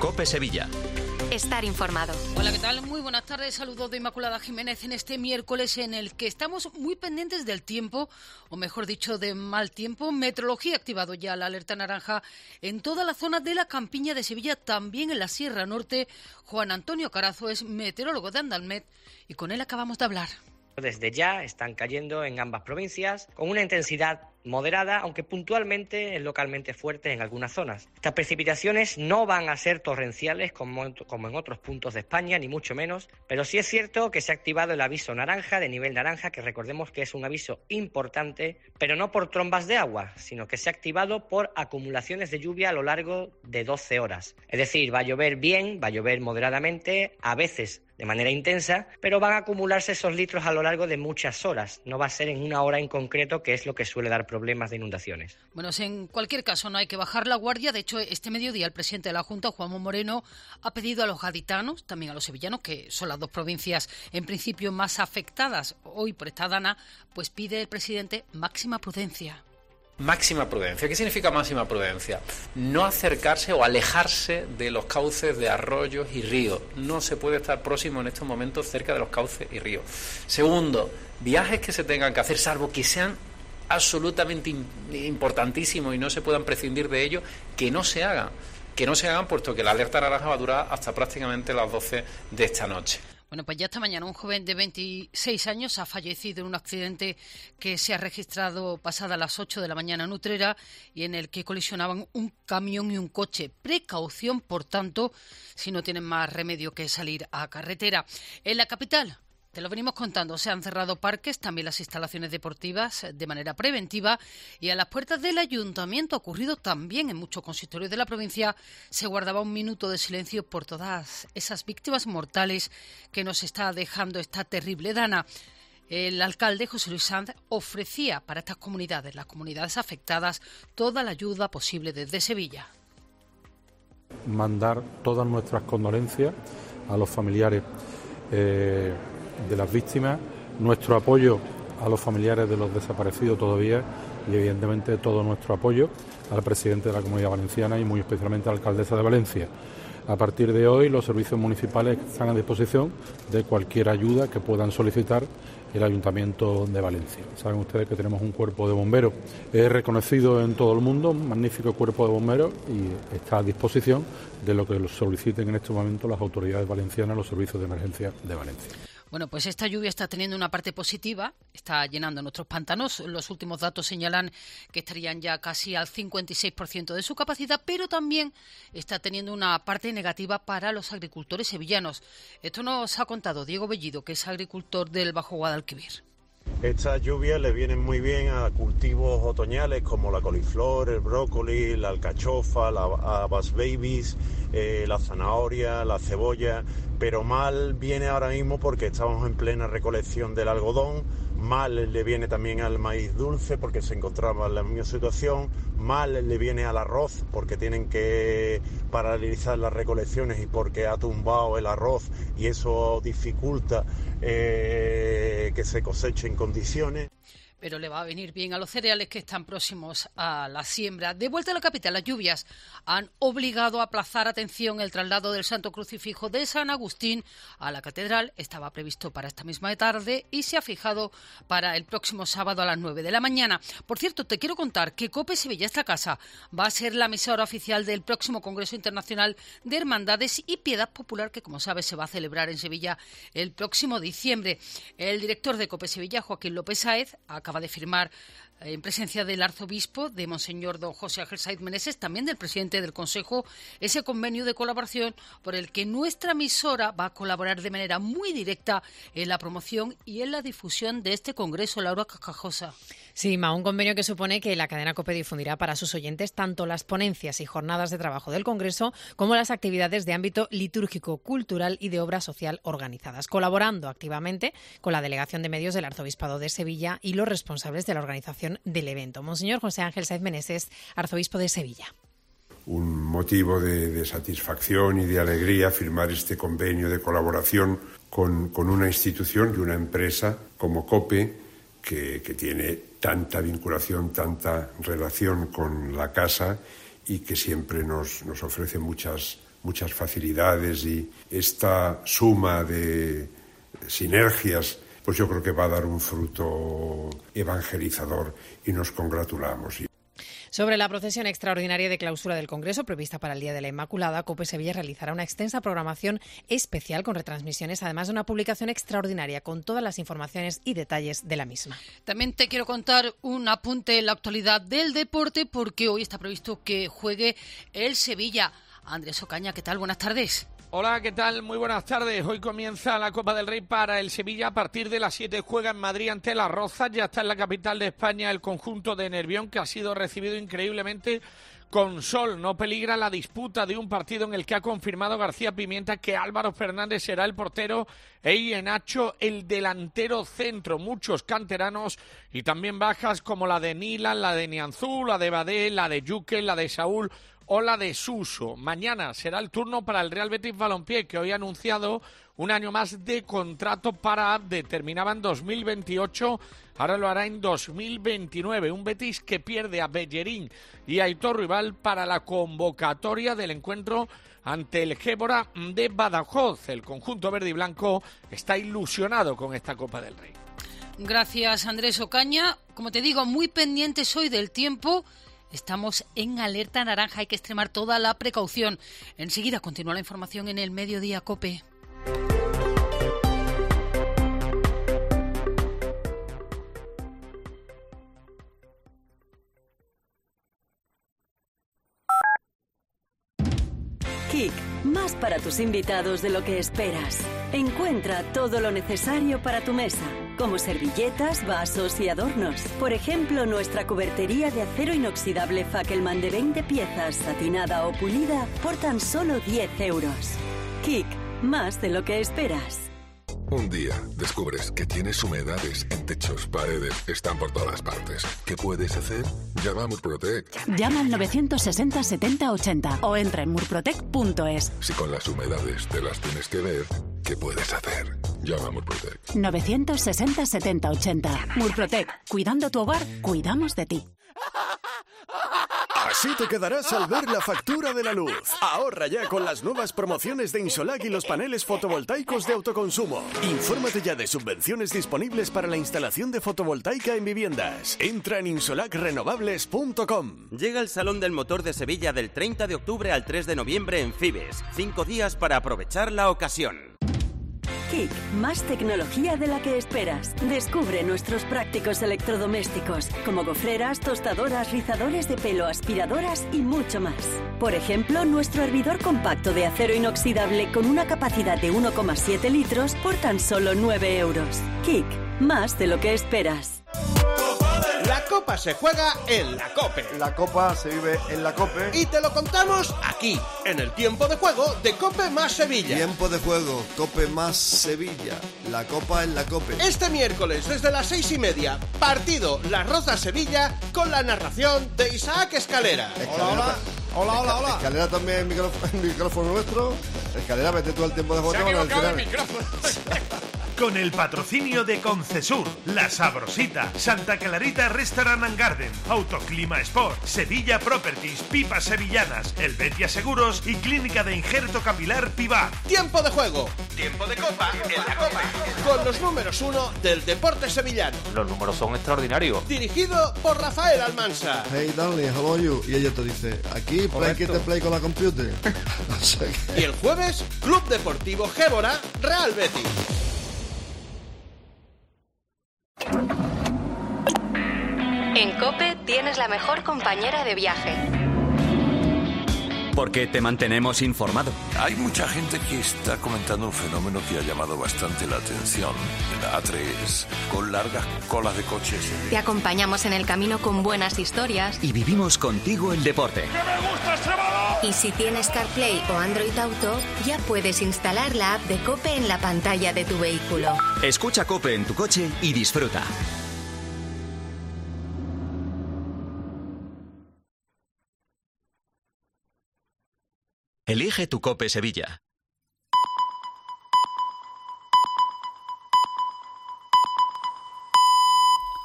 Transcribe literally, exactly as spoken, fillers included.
COPE Sevilla. Estar informado. Hola, ¿qué tal? Muy buenas tardes. Saludos de Inmaculada Jiménez en este miércoles en el que estamos muy pendientes del tiempo, o mejor dicho, de mal tiempo. Meteorología ha activado ya la alerta naranja en toda la zona de la Campiña de Sevilla, también en la Sierra Norte. Juan Antonio Carazo es meteorólogo de Andalmet y con él acabamos de hablar. Desde ya están cayendo en ambas provincias con una intensidad moderada, aunque puntualmente localmente fuertes en algunas zonas. Estas precipitaciones no van a ser torrenciales como, como en otros puntos de España, ni mucho menos, pero sí es cierto que se ha activado el aviso naranja, de nivel naranja, que recordemos que es un aviso importante, pero no por trombas de agua, sino que se ha activado por acumulaciones de lluvia a lo largo de doce horas. Es decir, va a llover bien, va a llover moderadamente, a veces de manera intensa, pero van a acumularse esos litros a lo largo de muchas horas. No va a ser en una hora en concreto, que es lo que suele dar problemas de inundaciones. Bueno, en cualquier caso no hay que bajar la guardia. De hecho, este mediodía el presidente de la Junta, Juanma Moreno, ha pedido a los gaditanos, también a los sevillanos, que son las dos provincias en principio más afectadas hoy por esta dana, pues pide el presidente máxima prudencia. Máxima prudencia. ¿Qué significa máxima prudencia? No acercarse o alejarse de los cauces de arroyos y ríos. No se puede estar próximo en estos momentos cerca de los cauces y ríos. Segundo, viajes que se tengan que hacer, salvo que sean absolutamente importantísimos y no se puedan prescindir de ellos, que no se hagan. Que no se hagan, puesto que la alerta naranja va a durar hasta prácticamente las doce de esta noche. Bueno, pues ya esta mañana un joven de veintiséis años ha fallecido en un accidente que se ha registrado pasada las ocho de la mañana en Utrera y en el que colisionaban un camión y un coche. Precaución, por tanto, si no tienen más remedio que salir a carretera. En la capital, te lo venimos contando, se han cerrado parques, también las instalaciones deportivas de manera preventiva, y a las puertas del ayuntamiento, ha ocurrido también en muchos consistorios de la provincia, se guardaba un minuto de silencio por todas esas víctimas mortales que nos está dejando esta terrible dana. El alcalde José Luis Sanz ofrecía para estas comunidades, las comunidades afectadas, toda la ayuda posible desde Sevilla. Mandar todas nuestras condolencias a los familiares eh, de las víctimas, nuestro apoyo a los familiares de los desaparecidos todavía y evidentemente todo nuestro apoyo al presidente de la Comunidad Valenciana y muy especialmente a la alcaldesa de Valencia. A partir de hoy los servicios municipales están a disposición de cualquier ayuda que puedan solicitar el Ayuntamiento de Valencia. Saben ustedes que tenemos un cuerpo de bomberos es reconocido en todo el mundo, un magnífico cuerpo de bomberos, y está a disposición de lo que soliciten en este momento las autoridades valencianas, los servicios de emergencia de Valencia. Bueno, pues esta lluvia está teniendo una parte positiva, está llenando nuestros pantanos. Los últimos datos señalan que estarían ya casi al cincuenta y seis por ciento de su capacidad, pero también está teniendo una parte negativa para los agricultores sevillanos. Esto nos ha contado Diego Bellido, que es agricultor del Bajo Guadalquivir. Estas lluvias le vienen muy bien a cultivos otoñales como la coliflor, el brócoli, la alcachofa, la habas babies, eh, la zanahoria, la cebolla, pero mal viene ahora mismo porque estamos en plena recolección del algodón. Mal le viene también al maíz dulce porque se encontraba en la misma situación. Mal le viene al arroz porque tienen que paralizar las recolecciones y porque ha tumbado el arroz y eso dificulta eh, que se coseche en condiciones. Pero le va a venir bien a los cereales que están próximos a la siembra. De vuelta a la capital, las lluvias han obligado a aplazar, atención, el traslado del Santo Crucifijo de San Agustín a la catedral. Estaba previsto para esta misma tarde y se ha fijado para el próximo sábado a las nueve de la mañana. Por cierto, te quiero contar que COPE Sevilla, esta casa, va a ser la emisora oficial del próximo Congreso Internacional de Hermandades y Piedad Popular, que, como sabes, se va a celebrar en Sevilla el próximo diciembre. El director de COPE Sevilla, Joaquín López Sáez, acaba de firmar en presencia del arzobispo, de Monseñor don José Ángel Sáez Meneses, también del presidente del Consejo, ese convenio de colaboración por el que nuestra emisora va a colaborar de manera muy directa en la promoción y en la difusión de este congreso. Laura Cascajosa. Sí, Ma, un convenio que supone que la cadena COPE difundirá para sus oyentes tanto las ponencias y jornadas de trabajo del Congreso como las actividades de ámbito litúrgico, cultural y de obra social organizadas, colaborando activamente con la Delegación de Medios del Arzobispado de Sevilla y los responsables de la organización del evento. Monseñor José Ángel Sáez Meneses, arzobispo de Sevilla. Un motivo de, de satisfacción y de alegría firmar este convenio de colaboración con, con una institución y una empresa como COPE, que, que tiene tanta vinculación, tanta relación con la casa y que siempre nos, nos ofrece muchas, muchas facilidades y esta suma de sinergias, pues yo creo que va a dar un fruto evangelizador y nos congratulamos. Sobre la procesión extraordinaria de clausura del Congreso prevista para el Día de la Inmaculada, COPE Sevilla realizará una extensa programación especial con retransmisiones, además de una publicación extraordinaria con todas las informaciones y detalles de la misma. También te quiero contar un apunte en la actualidad del deporte, porque hoy está previsto que juegue el Sevilla. Andrés Ocaña, ¿qué tal? Buenas tardes. Hola, ¿qué tal? Muy buenas tardes. Hoy comienza la Copa del Rey para el Sevilla. A partir de las siete juega en Madrid ante la Rozas. Ya está en la capital de España el conjunto de Nervión, que ha sido recibido increíblemente con sol. No peligra la disputa de un partido en el que ha confirmado García Pimienta que Álvaro Fernández será el portero e Iheanacho el delantero centro. Muchos canteranos y también bajas como la de Nilan, la de Nianzú, la de Badé, la de Yuque, la de Saúl o la de Suso. Mañana será el turno para el Real Betis Balompié, que hoy ha anunciado un año más de contrato para determinaba en dos mil veintiocho, ahora lo hará en dos mil veintinueve. Un Betis que pierde a Bellerín y a Aitor Rival para la convocatoria del encuentro ante el Gébora de Badajoz. El conjunto verde y blanco está ilusionado con esta Copa del Rey. Gracias, Andrés Ocaña. Como te digo, muy pendientes hoy del tiempo. Estamos en alerta naranja, hay que extremar toda la precaución. Enseguida continúa la información en el Mediodía COPE. Kik, más para tus invitados de lo que esperas. Encuentra todo lo necesario para tu mesa, como servilletas, vasos y adornos. Por ejemplo, nuestra cubertería de acero inoxidable Fackelman de veinte piezas, satinada o pulida, por tan solo diez euros. Kik, más de lo que esperas. Un día descubres que tienes humedades en techos, paredes, están por todas partes. ¿Qué puedes hacer? Llama a Murprotec. Llama al novecientos sesenta setenta ochenta o entra en murprotec punto es. Si con las humedades te las tienes que ver, ¿qué puedes hacer? Llama a Murprotec. novecientos sesenta setenta ochenta. Murprotec. Cuidando tu hogar, cuidamos de ti. Así te quedarás al ver la factura de la luz. Ahorra ya con las nuevas promociones de Insolac y los paneles fotovoltaicos de autoconsumo. Infórmate ya de subvenciones disponibles para la instalación de fotovoltaica en viviendas. Entra en insolac renovables punto com. Llega el Salón del Motor de Sevilla del treinta de octubre al tres de noviembre en Fibes. Cinco días para aprovechar la ocasión. Kik, más tecnología de la que esperas. Descubre nuestros prácticos electrodomésticos, como gofreras, tostadoras, rizadores de pelo, aspiradoras y mucho más. Por ejemplo, nuestro hervidor compacto de acero inoxidable con una capacidad de uno coma siete litros por tan solo nueve euros. Kik, más de lo que esperas. La Copa se juega en la COPE. La Copa se vive en la COPE. Y te lo contamos aquí, en el tiempo de juego de COPE más Sevilla. Tiempo de juego, COPE más Sevilla. La Copa en la COPE. Este miércoles, desde las seis y media, partido Las Rozas Sevilla, con la narración de Isaac Escalera. Escalera hola, hola. Hola, hola, hola. Escalera también el micrófono, el micrófono nuestro. Escalera, vete tú al tiempo de juego. Se ha equivocado el micrófono. Con el patrocinio de Concesur, La Sabrosita, Santa Clarita Restaurant and Garden, Autoclima Sport, Sevilla Properties, Pipas Sevillanas, Helvetia Seguros y Clínica de Injerto Capilar Pivar. Tiempo de juego, tiempo de copa en la Copa, con los números uno del deporte sevillano. Los números son extraordinarios. Dirigido por Rafael Almansa. Hey darling, how are you? Y ella te dice, aquí play que te play con la computer. No sé qué. Y el jueves, Club Deportivo Gébora, Real Betis. En COPE tienes la mejor compañera de viaje. Porque te mantenemos informado. Hay mucha gente que está comentando un fenómeno que ha llamado bastante la atención. En la A tres, con largas colas de coches. Te acompañamos en el camino con buenas historias. Y vivimos contigo el deporte. ¡Que me gusta este balón! Y si tienes CarPlay o Android Auto, ya puedes instalar la app de COPE en la pantalla de tu vehículo. Escucha COPE en tu coche y disfruta. Elige tu COPE Sevilla.